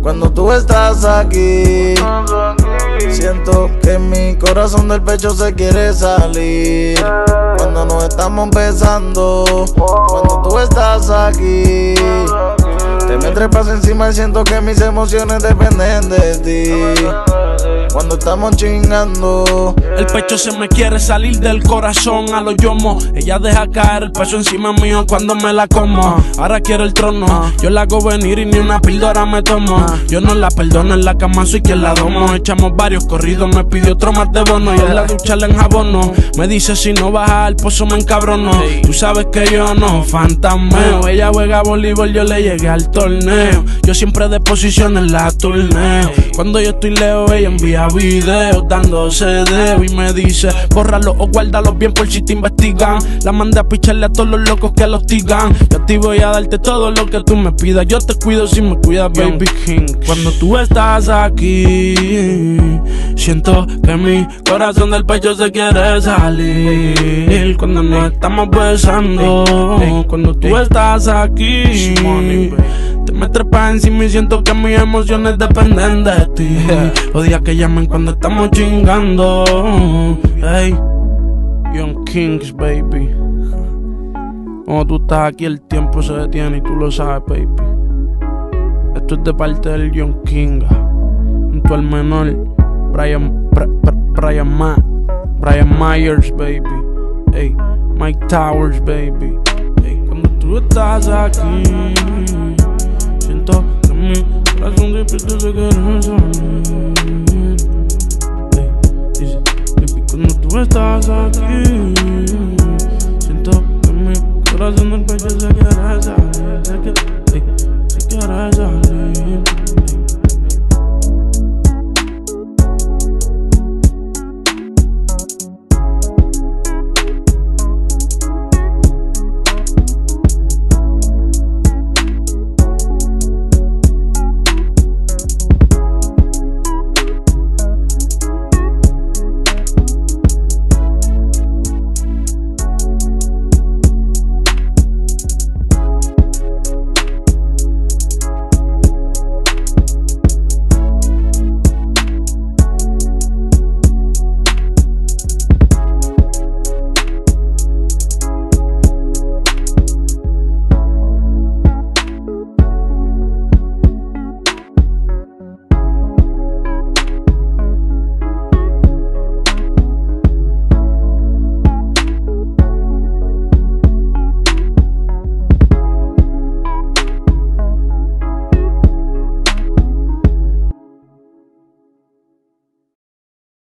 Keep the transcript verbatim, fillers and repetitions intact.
Cuando tú estás aquí, siento que mi corazón del pecho se quiere salir. Cuando nos estamos besando, cuando tú estás aquí, te me trepas encima y siento que mis emociones dependen de ti. Cuando estamos chingando, el pecho se me quiere salir del corazón a lo yomo. Ella deja caer el peso encima mío cuando me la como. Ahora quiere el trono, yo la hago venir y ni una píldora me tomo. Yo no la perdono, en la cama soy quien la domo. Echamos varios corridos, me pidió otro más de bono. Y en la ducha la enjabono. Me dice si no baja al pozo me encabrono. Tú sabes que yo no fantasmeo. Ella juega voleibol, yo le llegué al torneo. Yo siempre de posición en la torneo. Cuando yo estoy lejos, ella envía videos dándose dedo y me dice bórralo o guárdalos bien por si te investigan. La mandé a picharle a todos los locos que los hostigan. Yo a ti voy a darte todo lo que tú me pidas. Yo te cuido si me cuidas, baby king. Cuando tú estás aquí, siento que mi corazón del pecho se quiere salir. Cuando nos estamos besando, cuando tú estás aquí, te me trepas encima y siento que mis emociones dependen de ti. Los días que llamen cuando estamos chingando. Hey, Young Kings, baby. Cuando tú estás aquí el tiempo se detiene y tú lo sabes, baby. Esto es de parte del Young King, junto al menor Brian, Bra, Bra, Brian, Ma, Brian Myers, baby. Hey, Mike Towers, baby. Hey, cuando tú estás aquí, siento que mi corazón de pecho se quiere salir. Hey, dice, baby, cuando tú estás aquí, siento que mi corazón del pecho se quiere